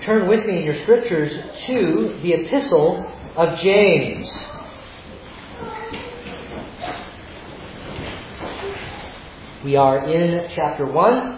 Turn with me in your scriptures to the Epistle of James. We are in chapter 1,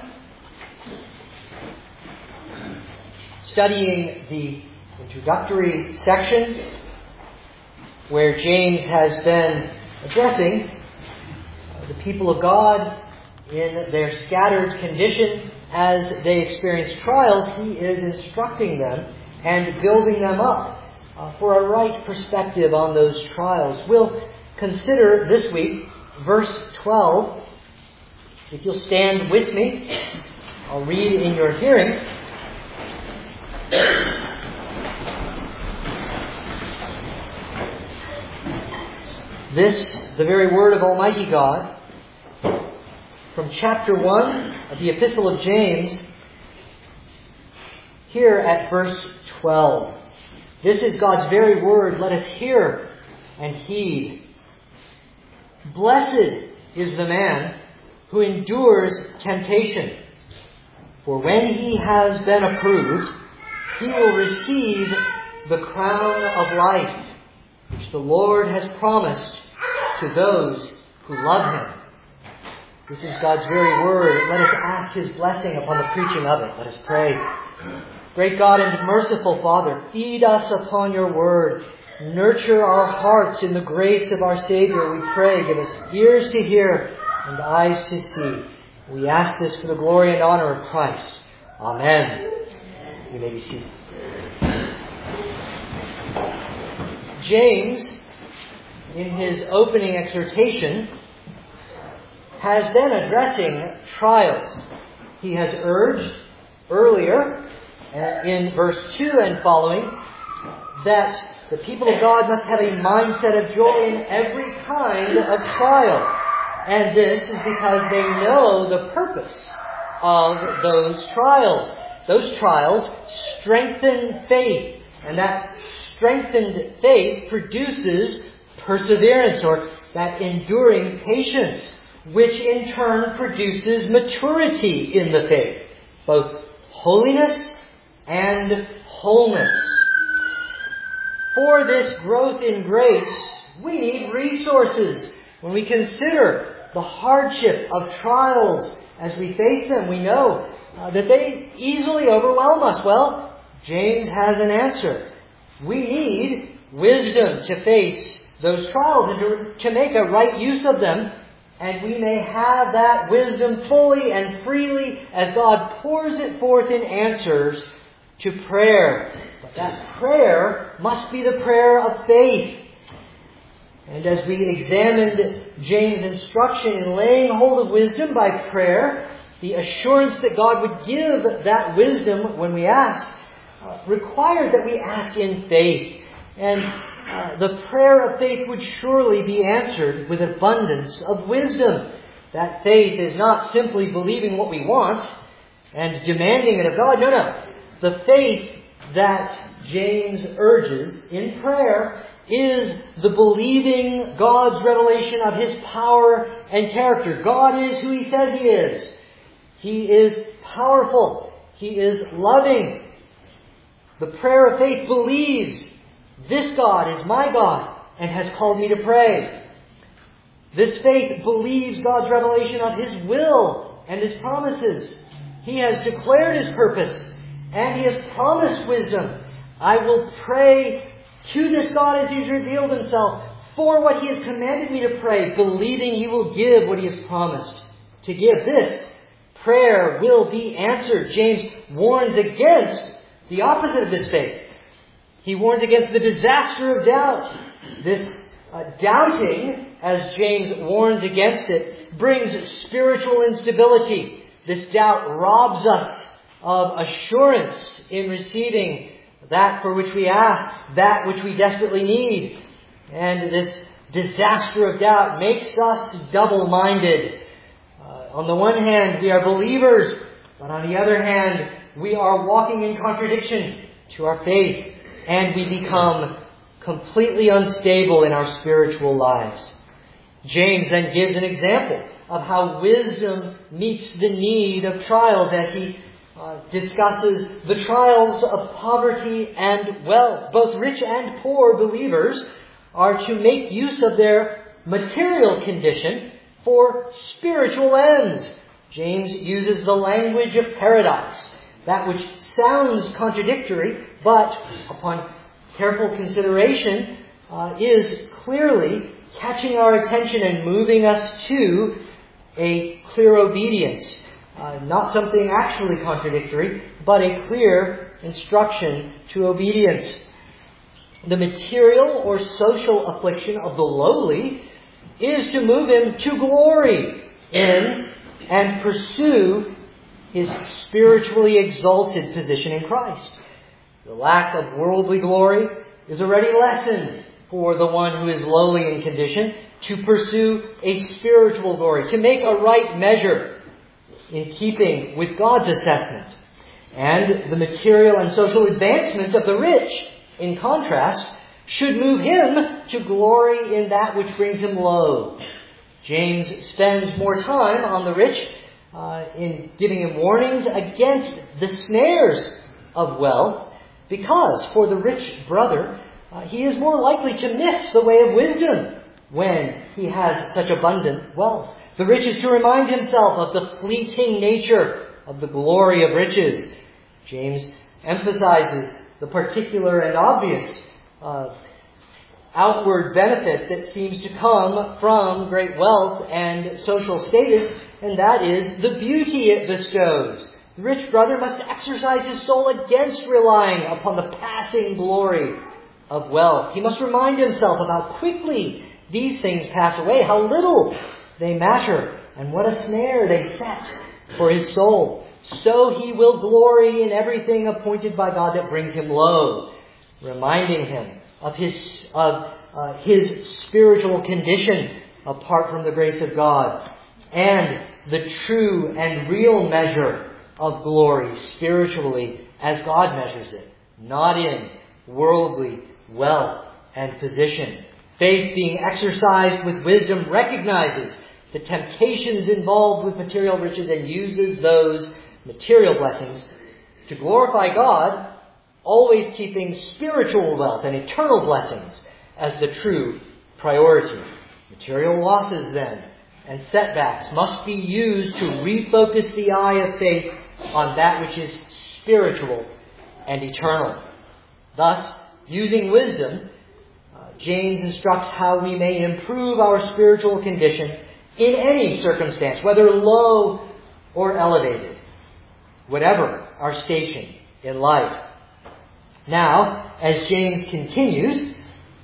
studying the introductory section where James has been addressing the people of God in their scattered condition. As they experience trials, he is instructing them and building them up for a right perspective on those trials. We'll consider this week verse 12. If you'll stand with me, I'll read in your hearing. This, the very word of Almighty God, from chapter 1 of the Epistle of James, here at verse 12. This is God's very word. Let us hear and heed. Blessed is the man who endures temptation, for when he has been approved, he will receive the crown of life, which the Lord has promised to those who love Him. This is God's very word. Let us ask His blessing upon the preaching of it. Let us pray. Great God and merciful Father, feed us upon your word. Nurture our hearts in the grace of our Savior, we pray. Give us ears to hear and eyes to see. We ask this for the glory and honor of Christ. Amen. You may be seated. James, in his opening exhortation, has been addressing trials. He has urged earlier in verse 2 and following that the people of God must have a mindset of joy in every kind of trial. And this is because they know the purpose of those trials. Those trials strengthen faith, and that strengthened faith produces perseverance, or that enduring patience, which in turn produces maturity in the faith, both holiness and wholeness. For this growth in grace, we need resources. When we consider the hardship of trials as we face them, we know that they easily overwhelm us. Well, James has an answer. We need wisdom to face those trials and to make a right use of them. And we may have that wisdom fully and freely as God pours it forth in answers to prayer. But that prayer must be the prayer of faith. And as we examined James' instruction in laying hold of wisdom by prayer, the assurance that God would give that wisdom when we ask required that we ask in faith. And the prayer of faith would surely be answered with abundance of wisdom. That faith is not simply believing what we want and demanding it of God. No. The faith that James urges in prayer is the believing God's revelation of His power and character. God is who He says He is. He is powerful. He is loving. The prayer of faith believes this God is my God and has called me to pray. This faith believes God's revelation of His will and His promises. He has declared His purpose and He has promised wisdom. I will pray to this God as He has revealed Himself for what He has commanded me to pray, believing He will give what He has promised to give. This prayer will be answered. James warns against the opposite of this faith. He warns against the disaster of doubt. This doubting, as James warns against it, brings spiritual instability. This doubt robs us of assurance in receiving that for which we ask, that which we desperately need. And this disaster of doubt makes us double-minded. On the one hand, we are believers, but on the other hand, we are walking in contradiction to our faith. And we become completely unstable in our spiritual lives. James then gives an example of how wisdom meets the need of trials as he discusses the trials of poverty and wealth. Both rich and poor believers are to make use of their material condition for spiritual ends. James uses the language of paradox, that which sounds contradictory, but upon careful consideration is clearly catching our attention and moving us to a clear obedience. Not something actually contradictory, but a clear instruction to obedience. The material or social affliction of the lowly is to move him to glory in and pursue his spiritually exalted position in Christ. The lack of worldly glory is a ready lesson for the one who is lowly in condition to pursue a spiritual glory, to make a right measure in keeping with God's assessment. And the material and social advancements of the rich, in contrast, should move him to glory in that which brings him low. James spends more time on the rich in giving him warnings against the snares of wealth, because for the rich brother, he is more likely to miss the way of wisdom when he has such abundant wealth. The rich is to remind himself of the fleeting nature of the glory of riches. James emphasizes the particular and obvious outward benefit that seems to come from great wealth and social status, and that is the beauty it bestows. The rich brother must exercise his soul against relying upon the passing glory of wealth. He must remind himself of how quickly these things pass away, how little they matter, and what a snare they set for his soul. So he will glory in everything appointed by God that brings him low, reminding him of his spiritual condition apart from the grace of God, and the true and real measure of glory spiritually as God measures it, not in worldly wealth and position. Faith, being exercised with wisdom, recognizes the temptations involved with material riches and uses those material blessings to glorify God, always keeping spiritual wealth and eternal blessings as the true priority. Material losses, then, and setbacks must be used to refocus the eye of faith on that which is spiritual and eternal. Thus, using wisdom, James instructs how we may improve our spiritual condition in any circumstance, whether low or elevated, whatever our station in life. Now, as James continues,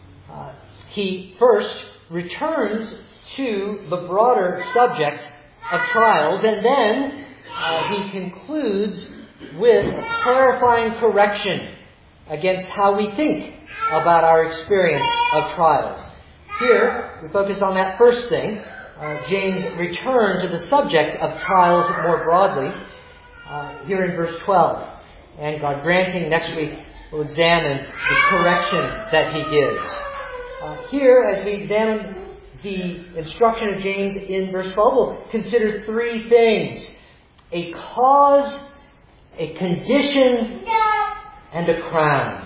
he first returns to the broader subject of trials, and then he concludes with a clarifying correction against how we think about our experience of trials. Here, we focus on that first thing. James returns to the subject of trials more broadly, here in verse 12. And God granting, next week we'll examine the correction that he gives. Here, as we examine the instruction of James in verse 12, we'll consider three things: a cause, a condition, and a crown.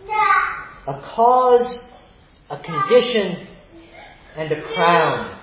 A cause, a condition, and a crown.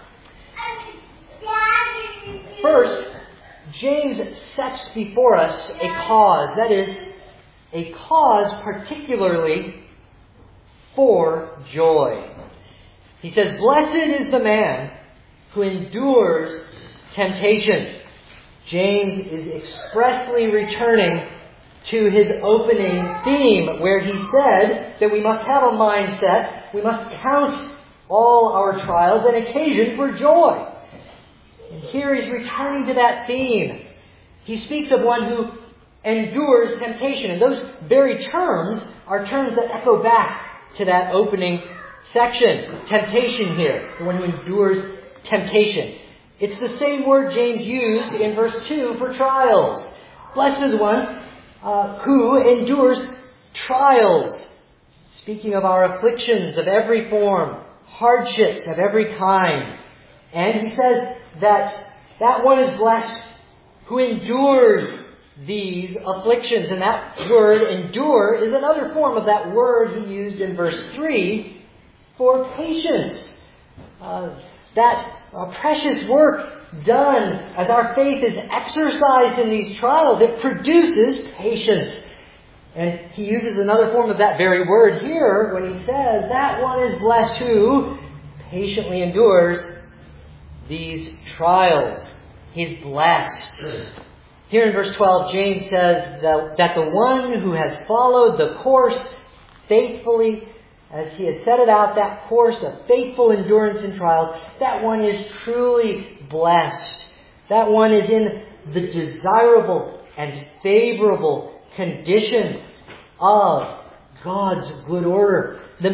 First, James sets before us a cause, that is, a cause particularly for joy. He says, "Blessed is the man who endures temptation." James is expressly returning to his opening theme, where he said that we must have a mindset, we must count all our trials an occasion for joy. And here he's returning to that theme. He speaks of one who endures temptation. And those very terms are terms that echo back to that opening section. Temptation here, the one who endures temptation. It's the same word James used in verse 2 for trials. Blessed is the one who endures trials. Speaking of our afflictions of every form, hardships of every kind. And he says that one is blessed who endures these afflictions. And that word, endure, is another form of that word he used in verse 3 for patience. That precious work done as our faith is exercised in these trials, it produces patience. And he uses another form of that very word here when he says, that one is blessed who patiently endures these trials. He's blessed. Here in verse 12, James says that the one who has followed the course faithfully, as he has set it out, that course of faithful endurance in trials, that one is truly blessed. That one is in the desirable and favorable condition of God's good order. The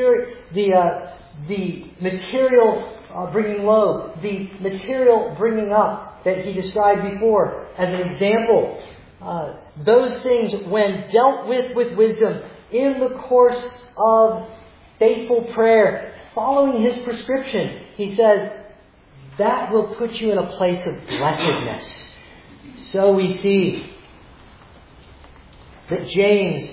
material bringing low, the material bringing up that he described before as an example. Those things, when dealt with wisdom in the course of faithful prayer, following his prescription, he says, that will put you in a place of blessedness. So we see that James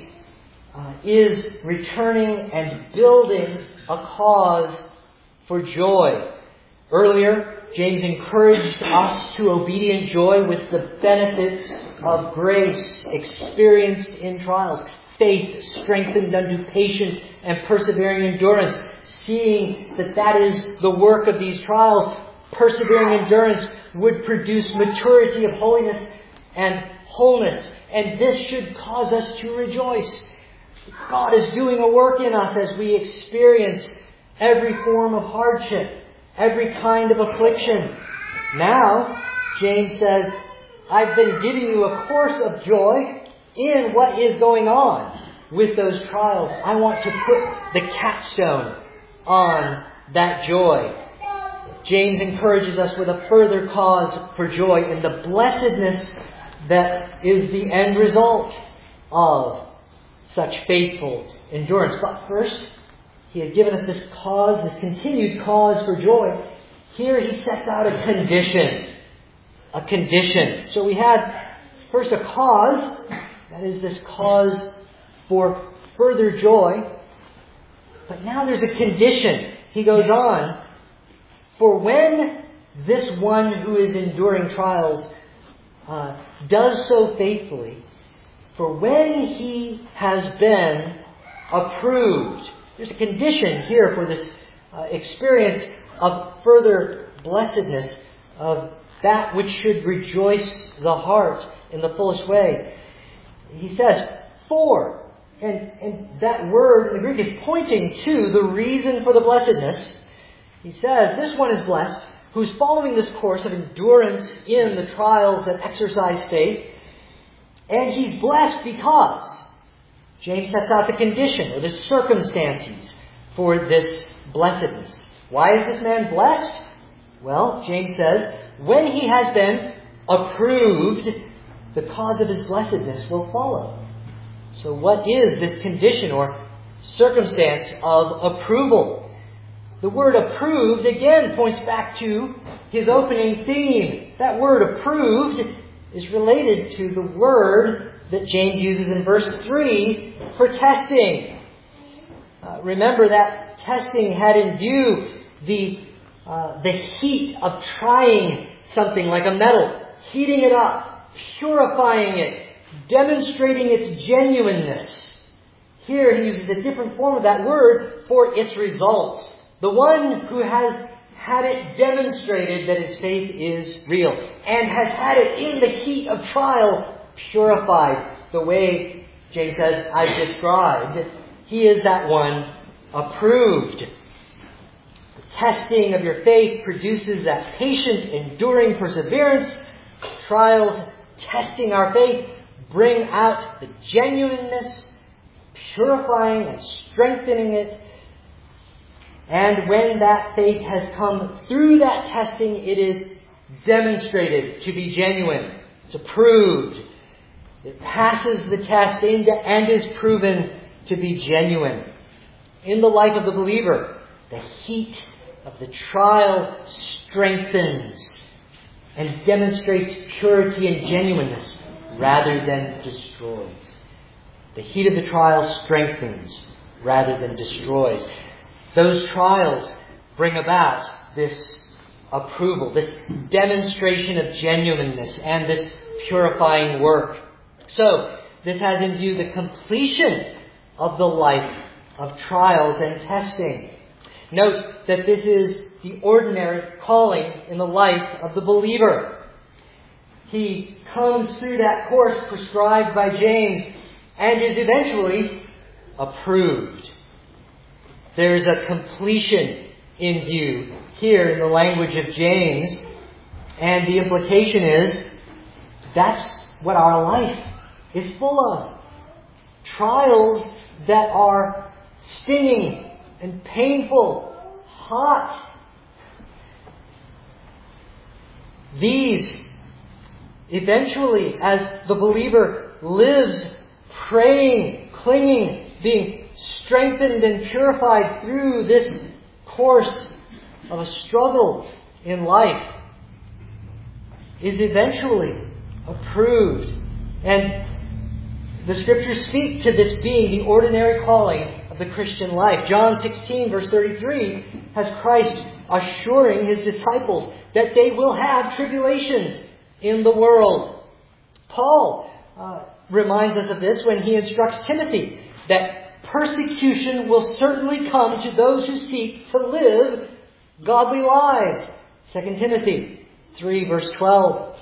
is returning and building a cause for joy. Earlier, James encouraged us to obedient joy with the benefits of grace experienced in trials. Faith strengthened unto patient and persevering endurance. Seeing that is the work of these trials, persevering endurance would produce maturity of holiness and wholeness. And this should cause us to rejoice. God is doing a work in us as we experience every form of hardship, every kind of affliction. Now, James says, I've been giving you a course of joy in what is going on with those trials. I want to put the capstone on that joy. James encourages us with a further cause for joy in the blessedness that is the end result of such faithful endurance. But first, he has given us this cause, this continued cause for joy. Here he sets out a condition. A condition. So we had first a cause, that is this cause for further joy. But now there's a condition. He goes on, for when this one who is enduring trials does so faithfully, for when he has been approved. There's a condition here for this experience of further blessedness, of that which should rejoice the heart in the fullest way. He says, for, and that word in the Greek is pointing to the reason for the blessedness. He says, this one is blessed, who's following this course of endurance in the trials that exercise faith. And he's blessed because James sets out the condition or the circumstances for this blessedness. Why is this man blessed? Well, James says, when he has been approved, the cause of his blessedness will follow. So what is this condition or circumstance of approval? The word approved again points back to his opening theme. That word approved is related to the word that James uses in verse 3 for testing. Remember that testing had in view the heat of trying something like a metal, heating it up, purifying it, demonstrating its genuineness. Here he uses a different form of that word for its results. The one who has had it demonstrated that his faith is real and has had it in the heat of trial purified the way James says I've described. He is that one approved. The testing of your faith produces that patient, enduring perseverance. Trials testing our faith bring out the genuineness, purifying and strengthening it. And when that faith has come through that testing, it is demonstrated to be genuine. It's approved. It passes the test and is proven to be genuine. In the life of the believer, the heat of the trial strengthens and demonstrates purity and genuineness. rather than destroys. The heat of the trial strengthens rather than destroys. Those trials bring about this approval, this demonstration of genuineness, and this purifying work. So, this has in view the completion of the life of trials and testing. Note that this is the ordinary calling in the life of the believer. He comes through that course prescribed by James and is eventually approved. There is a completion in view here in the language of James, and the implication is that's what our life is full of. Trials that are stinging and painful, hot. These, eventually, as the believer lives praying, clinging, being strengthened and purified through this course of a struggle in life, is eventually approved. And the Scriptures speak to this being the ordinary calling of the Christian life. John 16, verse 33, has Christ assuring His disciples that they will have tribulations in the world. Paul reminds us of this when he instructs Timothy that persecution will certainly come to those who seek to live godly lives. 2 Timothy 3, verse 12.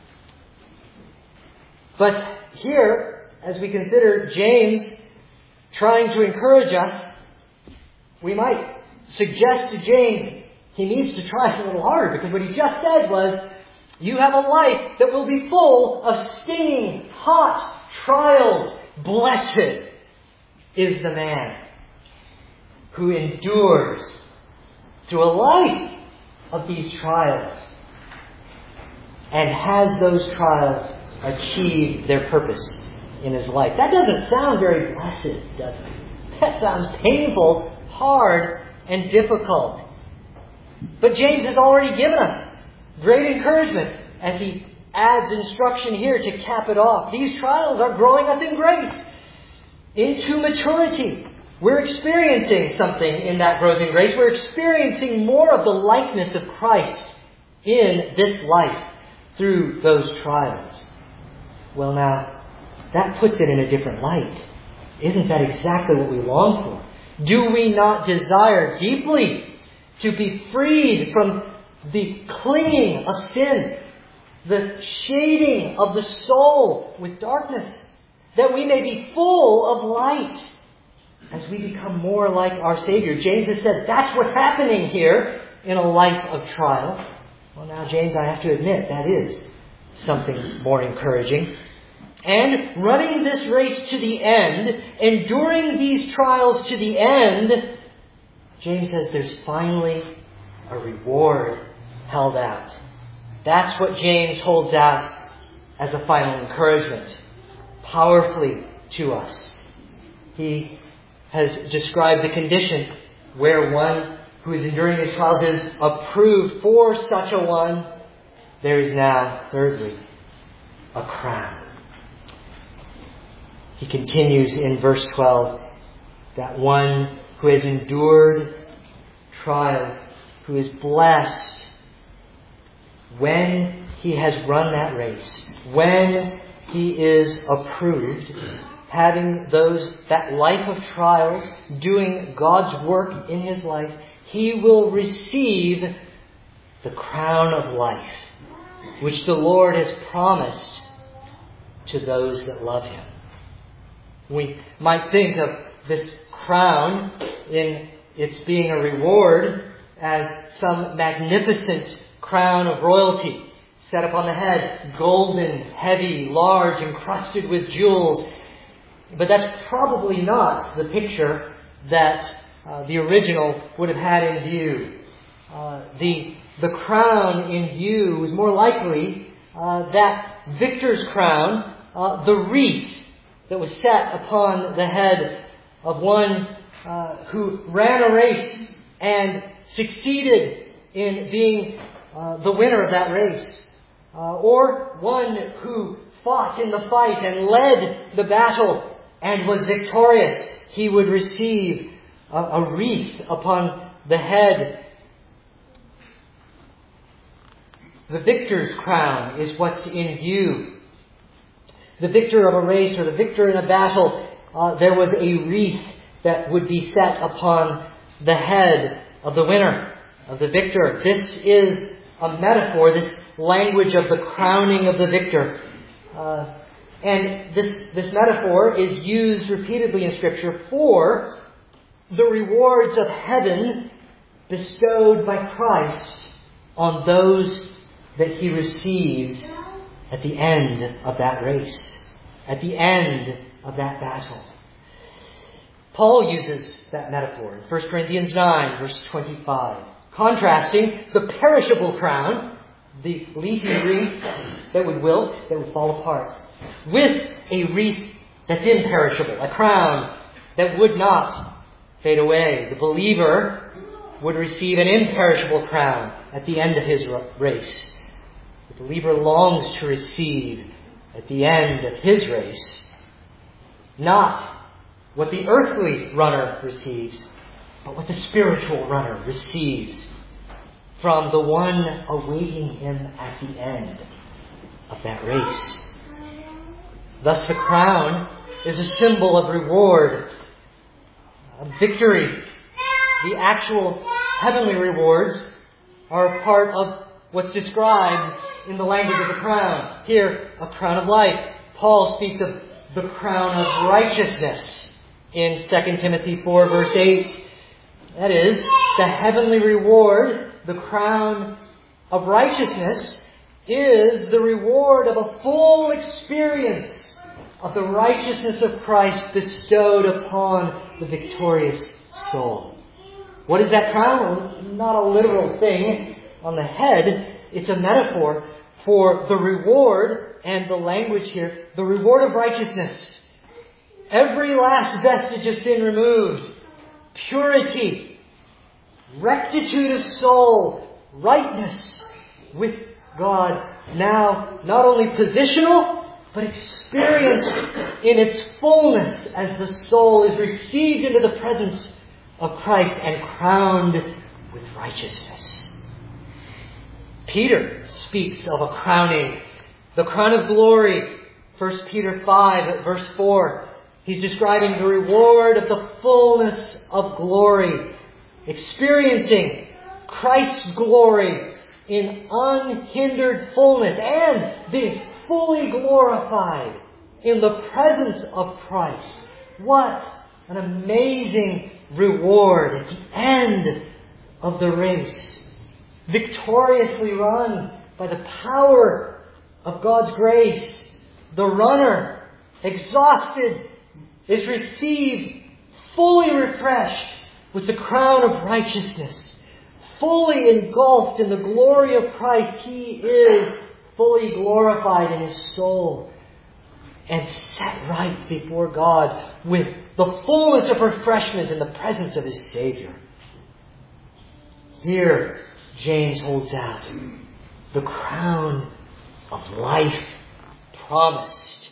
But here, as we consider James trying to encourage us, we might suggest to James he needs to try a little harder, because what he just said was, you have a life that will be full of stinging, hot trials. Blessed is the man who endures through a life of these trials and has those trials achieve their purpose in his life. That doesn't sound very blessed, does it? That sounds painful, hard, and difficult. But James has already given us great encouragement as he adds instruction here to cap it off. These trials are growing us in grace into maturity. We're experiencing something in that growth in grace. We're experiencing more of the likeness of Christ in this life through those trials. Well, now, that puts it in a different light. Isn't that exactly what we long for? Do we not desire deeply to be freed from the clinging of sin, the shading of the soul with darkness, that we may be full of light as we become more like our Savior? James has said that's what's happening here in a life of trial. Well, now, James, I have to admit, that is something more encouraging. And running this race to the end, enduring these trials to the end, James says there's finally a reward held out. That's what James holds out as a final encouragement, powerfully to us. He has described the condition where one who is enduring these trials is approved. For such a one, there is now, thirdly, a crown. He continues in verse 12, that one who has endured trials, who is blessed when he has run that race, when he is approved, having that life of trials, doing God's work in his life, he will receive the crown of life, which the Lord has promised to those that love Him. We might think of this crown in its being a reward as some magnificent crown of royalty set upon the head, golden, heavy, large, encrusted with jewels. But that's probably not the picture that the original would have had in view. The crown in view was more likely that victor's crown, the wreath that was set upon the head of one who ran a race and succeeded in being the winner of that race, or one who fought in the fight and led the battle and was victorious, he would receive a wreath upon the head. The victor's crown is what's in view. The victor of a race or the victor in a battle, there was a wreath that would be set upon the head of the winner, of the victor. This is a metaphor, this language of the crowning of the victor. And this metaphor is used repeatedly in Scripture for the rewards of heaven bestowed by Christ on those that he receives at the end of that race, at the end of that battle. Paul uses that metaphor in 1 Corinthians 9, verse 25, contrasting the perishable crown, the leafy wreath that would wilt, that would fall apart, with a wreath that's imperishable, a crown that would not fade away. The believer would receive an imperishable crown at the end of his race. The believer longs to receive at the end of his race not what the earthly runner receives, but what the spiritual runner receives from the one awaiting him at the end of that race. Thus the crown is a symbol of reward, of victory. The actual heavenly rewards are a part of what's described in the language of the crown. Here, a crown of life. Paul speaks of the crown of righteousness in 2 Timothy 4, verse 8. That is, the heavenly reward, the crown of righteousness, is the reward of a full experience of the righteousness of Christ bestowed upon the victorious soul. What is that crown? Not a literal thing on the head. It's a metaphor for the reward, and the language here, the reward of righteousness. Every last vestige of sin removed. Purity. Rectitude of soul. Rightness with God. Now, not only positional, but experienced in its fullness as the soul is received into the presence of Christ and crowned with righteousness. Peter speaks of a crowning, the crown of glory. 1 Peter 5, verse 4. He's describing the reward of the fullness of glory, experiencing Christ's glory in unhindered fullness and being fully glorified in the presence of Christ. What an amazing reward at the end of the race. Victoriously run by the power of God's grace. The runner, exhausted, is received fully refreshed with the crown of righteousness. Fully engulfed in the glory of Christ, he is fully glorified in his soul and set right before God with the fullness of refreshment in the presence of his Savior. Here, James holds out the crown of life promised.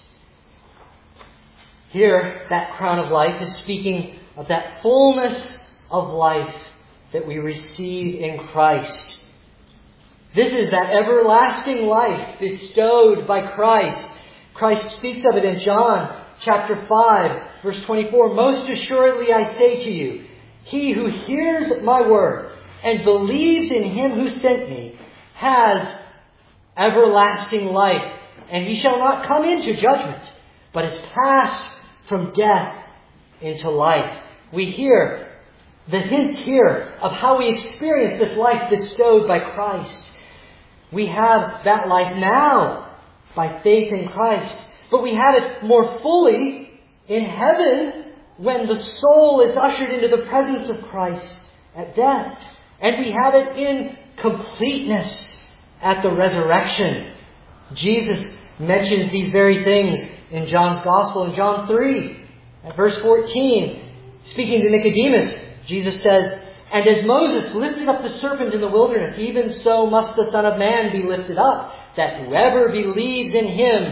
Here, that crown of life is speaking of that fullness of life that we receive in Christ. This is that everlasting life bestowed by Christ. Christ speaks of it in John chapter 5, verse 24. Most assuredly I say to you, he who hears my word and believes in him who sent me has everlasting life, and he shall not come into judgment, but is passed from death into life. We hear the hints here of how we experience this life bestowed by Christ. We have that life now by faith in Christ, but we have it more fully in heaven when the soul is ushered into the presence of Christ at death. And we have it in completeness at the resurrection. Jesus mentions these very things in John's Gospel in John 3, at verse 14. Speaking to Nicodemus, Jesus says, and as Moses lifted up the serpent in the wilderness, even so must the Son of Man be lifted up, that whoever believes in him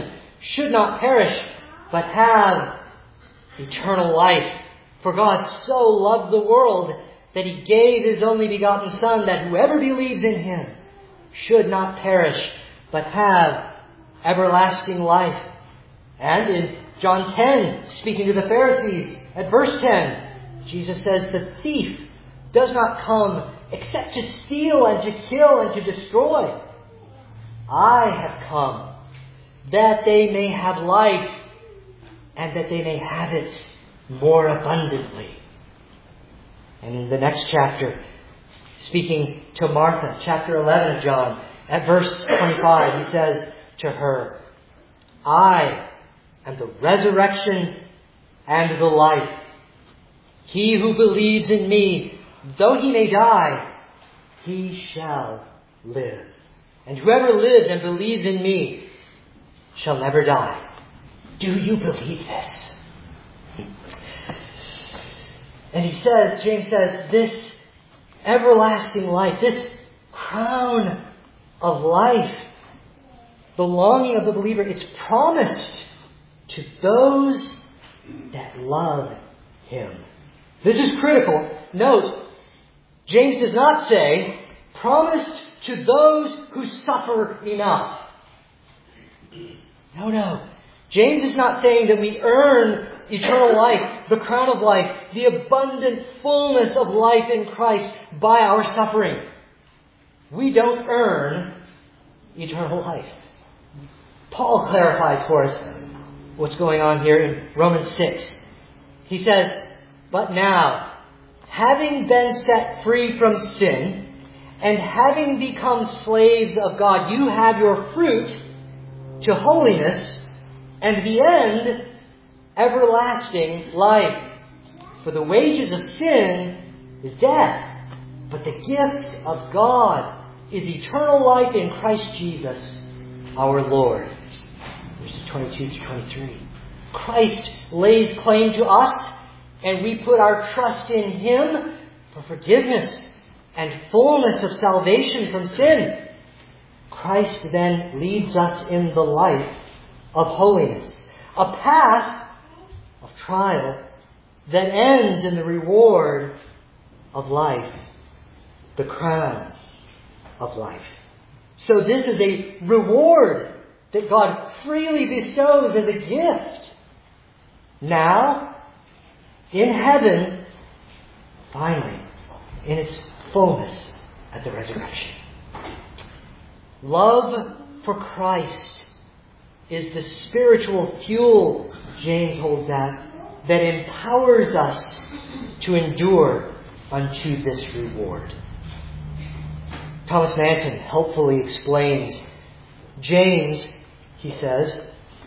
should not perish, but have eternal life. For God so loved the world that He gave His only begotten Son, that whoever believes in Him should not perish, but have everlasting life. And in John 10, speaking to the Pharisees, at verse 10, Jesus says, the thief does not come except to steal and to kill and to destroy. I have come that they may have life, and that they may have it more abundantly. And in the next chapter, speaking to Martha, chapter 11 of John, at verse 25, He says to her, I am the resurrection and the life. He who believes in Me, though he may die, he shall live. And whoever lives and believes in Me shall never die. Do you believe this? And James says, this everlasting life, this crown of life, the longing of the believer, it's promised to those that love Him. This is critical. Note, James does not say, promised to those who suffer enough. No. James is not saying that we earn eternal life, the crown of life, the abundant fullness of life in Christ by our suffering. We don't earn eternal life. Paul clarifies for us what's going on here in Romans 6. He says, but now, having been set free from sin, and having become slaves of God, you have your fruit to holiness, and the end, everlasting life. For the wages of sin is death, but the gift of God is eternal life in Christ Jesus, our Lord. Verses 22 through 23. Christ lays claim to us, and we put our trust in Him for forgiveness and fullness of salvation from sin. Christ then leads us in the life of holiness, a path of trial that ends in the reward of life, the crown of life. So this is a reward that God freely bestows as a gift. Now, in heaven, finally, in its fullness at the resurrection. Love for Christ is the spiritual fuel, James holds out, that empowers us to endure unto this reward. Thomas Manton helpfully explains, James, he says,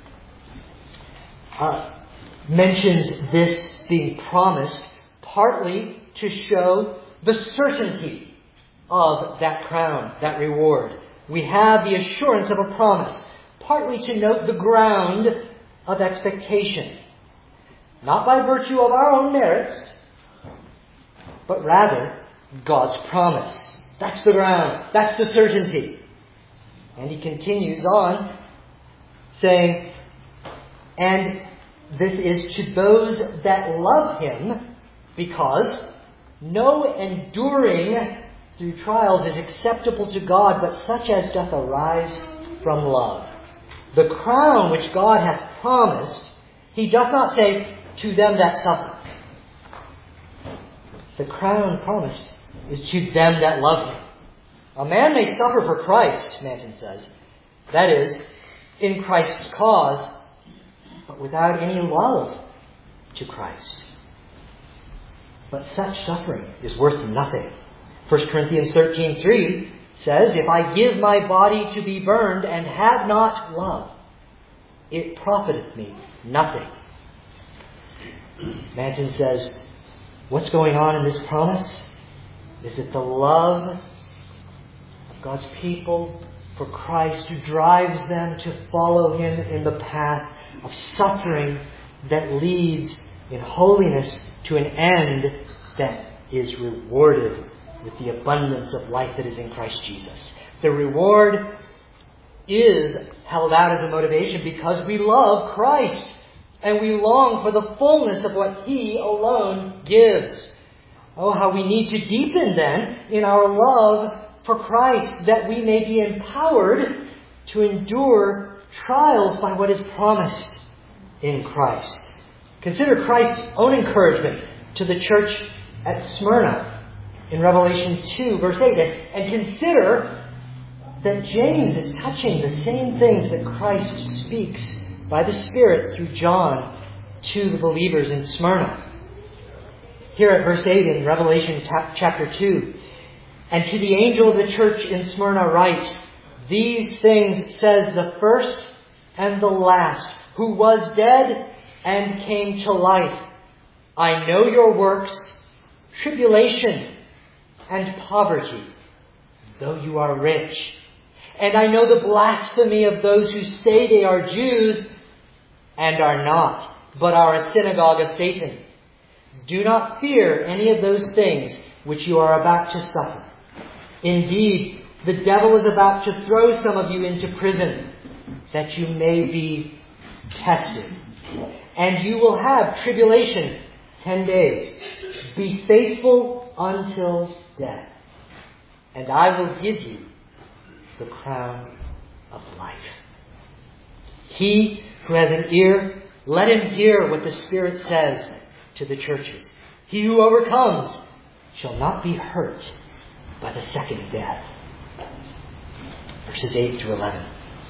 mentions this being promised partly to show the certainty of that crown, that reward. We have the assurance of a promise, partly to note the ground of expectation. Not by virtue of our own merits, but rather God's promise. That's the ground. That's the certainty. And he continues on saying, and this is to those that love Him, because no enduring through trials is acceptable to God, but such as doth arise from love. The crown which God hath promised, He doth not say, to them that suffer. The crown promised is to them that love Him. A man may suffer for Christ, Manton says. That is, in Christ's cause, but without any love to Christ. But such suffering is worth nothing. 1 Corinthians 13:3 says, if I give my body to be burned and have not love, it profiteth me nothing. Manton says, what's going on in this promise? Is it the love of God's people for Christ who drives them to follow Him in the path of suffering that leads in holiness to an end that is rewarded with the abundance of life that is in Christ Jesus. The reward is held out as a motivation because we love Christ and we long for the fullness of what He alone gives. Oh, how we need to deepen then in our love for Christ, that we may be empowered to endure trials by what is promised in Christ. Consider Christ's own encouragement to the church at Smyrna in Revelation 2, verse 8. And consider that James is touching the same things that Christ speaks by the Spirit through John to the believers in Smyrna. Here at verse 8 in Revelation chapter 2, and to the angel of the church in Smyrna write, these things says the first and the last, who was dead and came to life. I know your works, tribulation and poverty, though you are rich. And I know the blasphemy of those who say they are Jews and are not, but are a synagogue of Satan. Do not fear any of those things which you are about to suffer. Indeed, the devil is about to throw some of you into prison, that you may be tested. And you will have tribulation 10 days. Be faithful until death, and I will give you the crown of life. He who has an ear, let him hear what the Spirit says to the churches. He who overcomes shall not be hurt by the second death. Verses 8 through 11.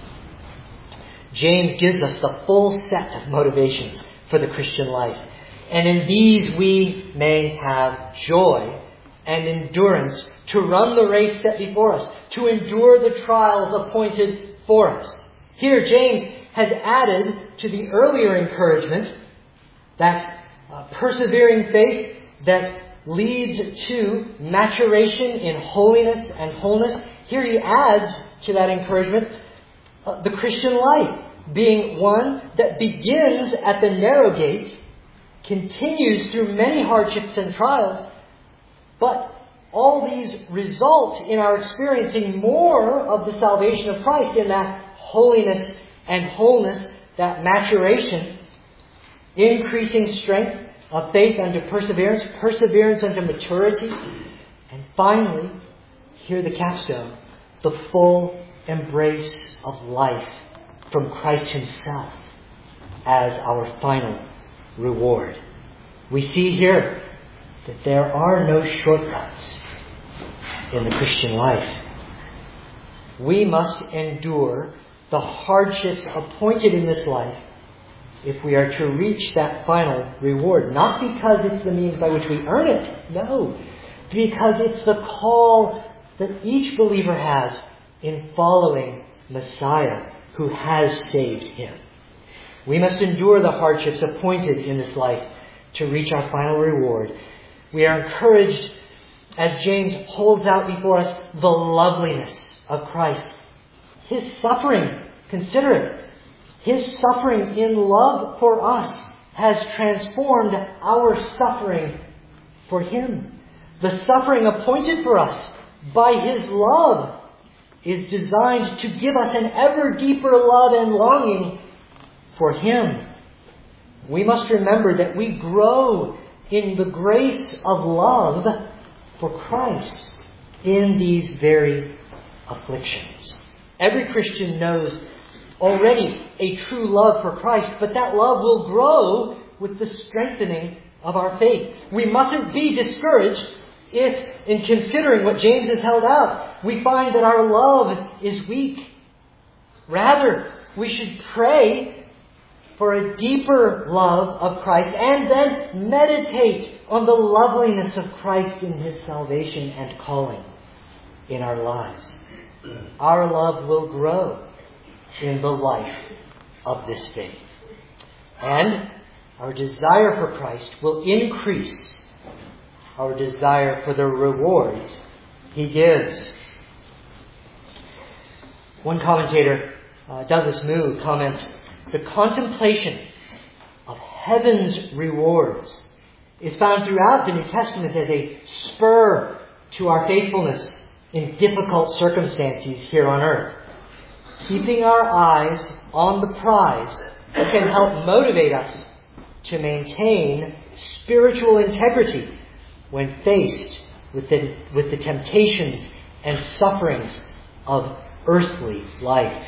James gives us the full set of motivations for the Christian life. And in these we may have joy and endurance to run the race set before us, to endure the trials appointed for us. Here James has added to the earlier encouragement that persevering faith that leads to maturation in holiness and wholeness. Here he adds to that encouragement the Christian life being one that begins at the narrow gate, continues through many hardships and trials, but all these result in our experiencing more of the salvation of Christ in that holiness and wholeness, that maturation, increasing strength of faith unto perseverance, perseverance unto maturity, and finally, here the capstone, the full embrace of life from Christ Himself as our final reward. We see here that there are no shortcuts in the Christian life. We must endure the hardships appointed in this life if we are to reach that final reward. Not because it's the means by which we earn it. No. Because it's the call that each believer has in following Messiah who has saved him. We must endure the hardships appointed in this life to reach our final reward. We are encouraged as James holds out before us the loveliness of Christ. His suffering, consider it. His suffering in love for us has transformed our suffering for Him. The suffering appointed for us by His love is designed to give us an ever deeper love and longing for Him. We must remember that we grow in the grace of love for Christ in these very afflictions. Every Christian knows already a true love for Christ, but that love will grow with the strengthening of our faith. We mustn't be discouraged if, in considering what James has held out, we find that our love is weak. Rather, we should pray for a deeper love of Christ and then meditate on the loveliness of Christ in His salvation and calling in our lives. Our love will grow in the life of this faith. And our desire for Christ will increase our desire for the rewards He gives. One commentator, Douglas Moo, comments, the contemplation of heaven's rewards is found throughout the New Testament as a spur to our faithfulness in difficult circumstances here on earth. keeping our eyes on the prize can help motivate us to maintain spiritual integrity when faced with the temptations and sufferings of earthly life.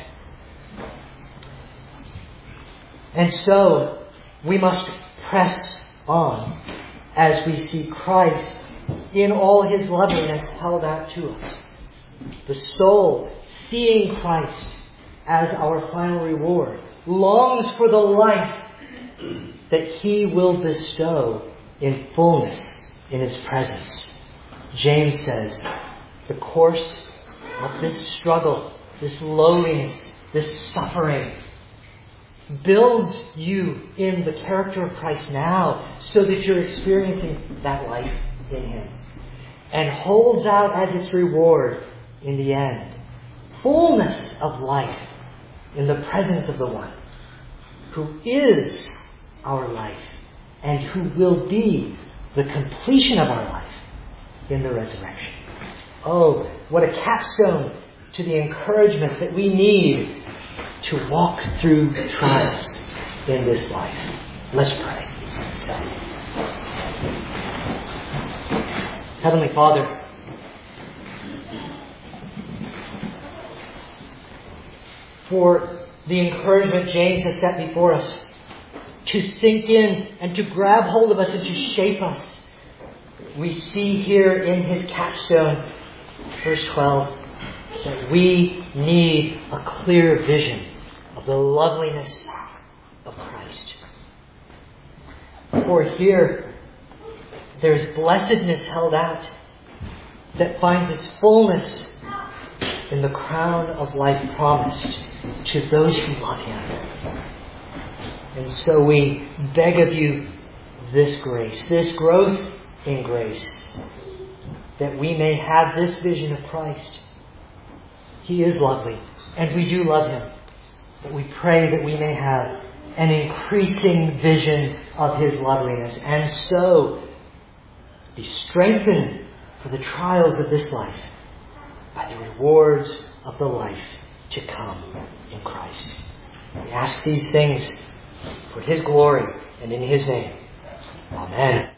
And so we must press on as we see Christ in all His loveliness held out to us. The soul, seeing Christ as our final reward, longs for the life that He will bestow in fullness in His presence. James says, the course of this struggle, this lowliness, this suffering, builds you in the character of Christ now so that you're experiencing that life in Him. And holds out as its reward in the end fullness of life in the presence of the One who is our life and who will be the completion of our life in the resurrection. Oh, what a capstone to the encouragement that we need to walk through trials in this life. Let's pray. Heavenly Father, for the encouragement James has set before us to sink in and to grab hold of us and to shape us, we see here in his capstone, verse 12, that we need a clear vision of the loveliness of Christ. For here, there's blessedness held out that finds its fullness in the crown of life promised to those who love Him. And so we beg of you this grace, this growth in grace, that we may have this vision of Christ. He is lovely, and we do love Him. But we pray that we may have an increasing vision of His loveliness, and so be strengthened for the trials of this life by the rewards of the life to come in Christ. We ask these things for His glory and in His name. Amen.